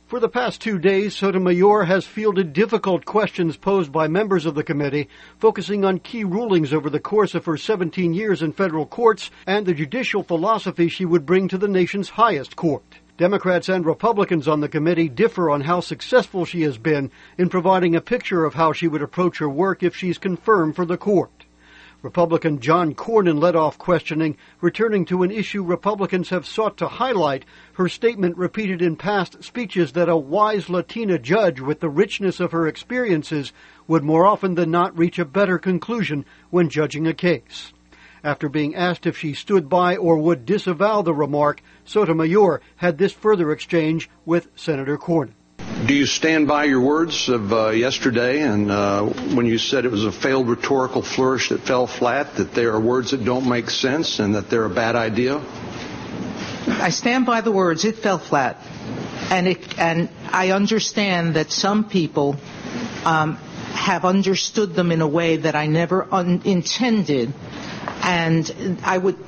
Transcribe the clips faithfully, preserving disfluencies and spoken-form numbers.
For the past two days, Sotomayor has fielded difficult questions posed by members of the committee, focusing on key rulings over the course of her seventeen years in federal courts and the judicial philosophy she would bring to the nation's highest court. Democrats and Republicans on the committee differ on how successful she has been in providing a picture of how she would approach her work if she's confirmed for the court. Republican John Cornyn led off questioning, returning to an issue Republicans have sought to highlight, her statement repeated in past speeches that a wise Latina judge with the richness of her experiences would more often than not reach a better conclusion when judging a case. After being asked if she stood by or would disavow the remark, Sotomayor had this further exchange with Senator Cornyn. Do you stand by your words of uh, yesterday and uh, when you said it was a failed rhetorical flourish that fell flat, that there are words that don't make sense and that they're a bad idea? I stand by the words. It fell flat. And, it, and I understand that some people um, have understood them in a way that I never un- intended. And I would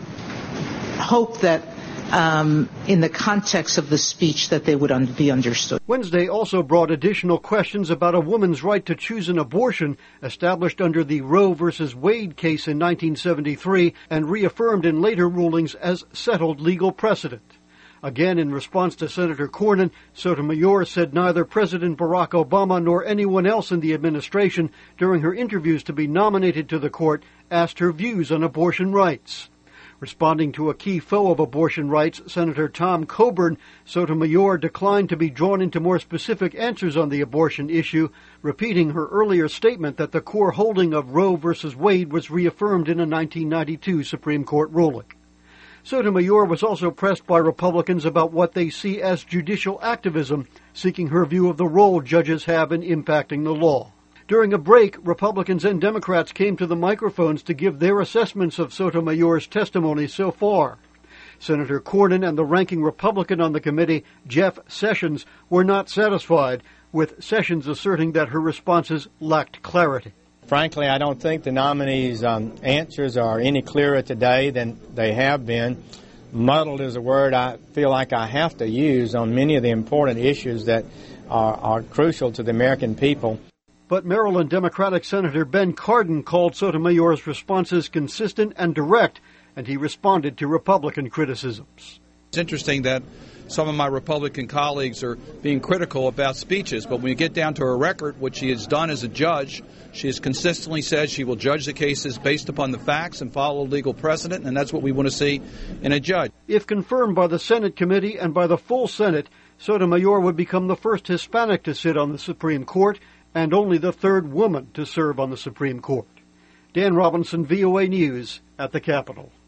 hope that Um, in the context of the speech that they would un- be understood. Wednesday also brought additional questions about a woman's right to choose an abortion established under the Roe versus Wade case in nineteen seventy-three and reaffirmed in later rulings as settled legal precedent. Again, in response to Senator Cornyn, Sotomayor said neither President Barack Obama nor anyone else in the administration during her interviews to be nominated to the court asked her views on abortion rights. Responding to a key foe of abortion rights, Senator Tom Coburn, Sotomayor declined to be drawn into more specific answers on the abortion issue, repeating her earlier statement that the core holding of Roe versus Wade was reaffirmed in a nineteen ninety-two Supreme Court ruling. Sotomayor was also pressed by Republicans about what they see as judicial activism, seeking her view of the role judges have in impacting the law. During a break, Republicans and Democrats came to the microphones to give their assessments of Sotomayor's testimony so far. Senator Cornyn and the ranking Republican on the committee, Jeff Sessions, were not satisfied, with Sessions asserting that her responses lacked clarity. Frankly, I don't think the nominees' um, answers are any clearer today than they have been. Muddled is a word I feel like I have to use on many of the important issues that are, are crucial to the American people. But Maryland Democratic Senator Ben Cardin called Sotomayor's responses consistent and direct, and he responded to Republican criticisms. It's interesting that some of my Republican colleagues are being critical about speeches, but when you get down to her record, what she has done as a judge, she has consistently said she will judge the cases based upon the facts and follow legal precedent, and that's what we want to see in a judge. If confirmed by the Senate committee and by the full Senate, Sotomayor would become the first Hispanic to sit on the Supreme Court and only the third woman to serve on the Supreme Court. Dan Robinson, V O A News, at the Capitol.